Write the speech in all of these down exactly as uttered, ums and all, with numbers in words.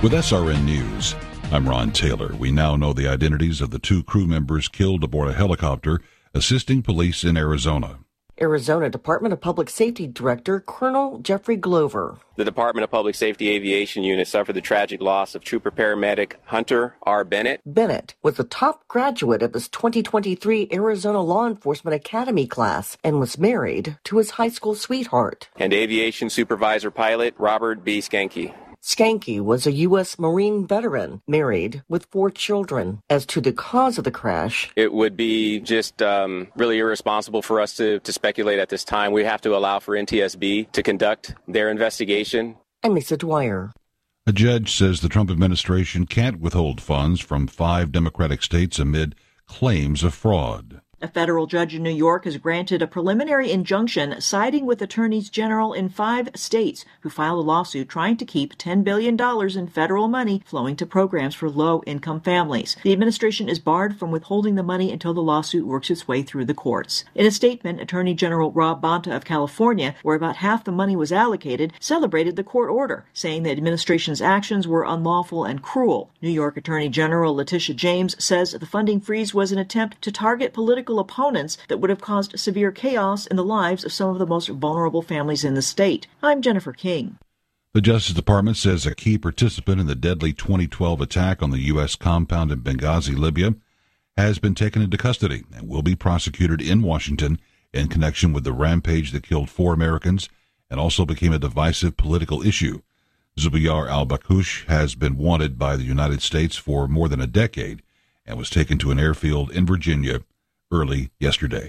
With S R N News, I'm Ron Taylor. We now know the identities of the two crew members killed aboard a helicopter assisting police in Arizona. Arizona Department of Public Safety Director Colonel Jeffrey Glover. The Department of Public Safety Aviation Unit suffered the tragic loss of trooper paramedic Hunter R. Bennett. Bennett was the top graduate of his twenty twenty-three Arizona Law Enforcement Academy class and was married to his high school sweetheart. And aviation supervisor pilot Robert B. Skanke. Skanke was a U S Marine veteran, married with four children. As to the cause of the crash, it would be just um, really irresponsible for us to, to speculate at this time. We have to allow for N T S B to conduct their investigation. I'm Lisa Dwyer. A judge says the Trump administration can't withhold funds from five Democratic states amid claims of fraud. A federal judge in New York has granted a preliminary injunction siding with attorneys general in five states who filed a lawsuit trying to keep ten billion dollars in federal money flowing to programs for low-income families. The administration is barred from withholding the money until the lawsuit works its way through the courts. In a statement, Attorney General Rob Bonta of California, where about half the money was allocated, celebrated the court order, saying the administration's actions were unlawful and cruel. New York Attorney General Letitia James says the funding freeze was an attempt to target political opponents that would have caused severe chaos in the lives of some of the most vulnerable families in the state. I'm Jennifer King. The Justice Department says a key participant in the deadly twenty twelve attack on the U S compound in Benghazi, Libya, has been taken into custody and will be prosecuted in Washington in connection with the rampage that killed four Americans and also became a divisive political issue. Zubair al-Bakush has been wanted by the United States for more than a decade and was taken to an airfield in Virginia early yesterday.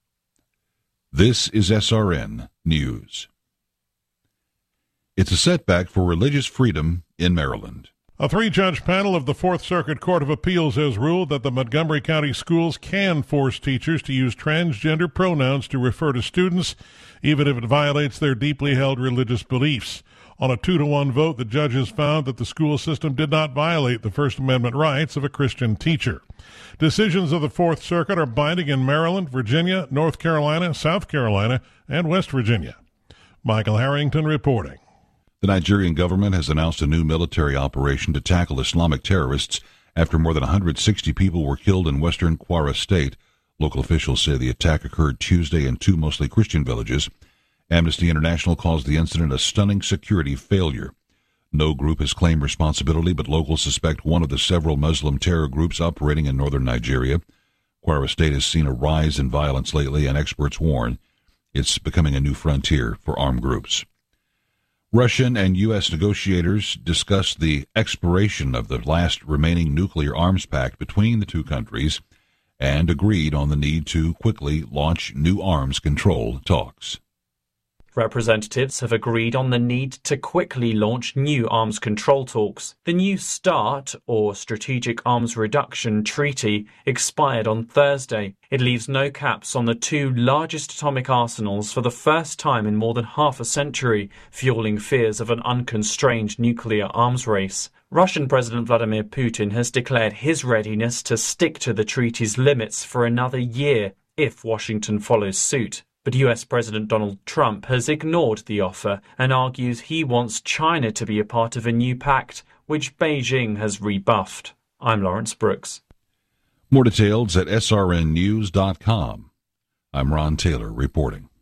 This is S R N News. It's a setback for religious freedom in Maryland. A three-judge panel of the Fourth Circuit Court of Appeals has ruled that the Montgomery County schools can force teachers to use transgender pronouns to refer to students, even if it violates their deeply held religious beliefs. On a two-to-one vote, the judges found that the school system did not violate the First Amendment rights of a Christian teacher. Decisions of the Fourth Circuit are binding in Maryland, Virginia, North Carolina, South Carolina, and West Virginia. Michael Harrington reporting. The Nigerian government has announced a new military operation to tackle Islamic terrorists after more than one hundred sixty people were killed in western Kwara State. Local officials say the attack occurred Tuesday in two mostly Christian villages. Amnesty International calls the incident a stunning security failure. No group has claimed responsibility, but locals suspect one of the several Muslim terror groups operating in northern Nigeria. Kwara State has seen a rise in violence lately, and experts warn it's becoming a new frontier for armed groups. Russian and U S negotiators discussed the expiration of the last remaining nuclear arms pact between the two countries and agreed on the need to quickly launch new arms control talks. Representatives have agreed on the need to quickly launch new arms control talks. The New START, or Strategic Arms Reduction Treaty, expired on Thursday. It leaves no caps on the two largest atomic arsenals for the first time in more than half a century, fueling fears of an unconstrained nuclear arms race. Russian President Vladimir Putin has declared his readiness to stick to the treaty's limits for another year if Washington follows suit. But U S President Donald Trump has ignored the offer and argues he wants China to be a part of a new pact, which Beijing has rebuffed. I'm Lawrence Brooks. More details at S R N news dot com. I'm Ron Taylor reporting.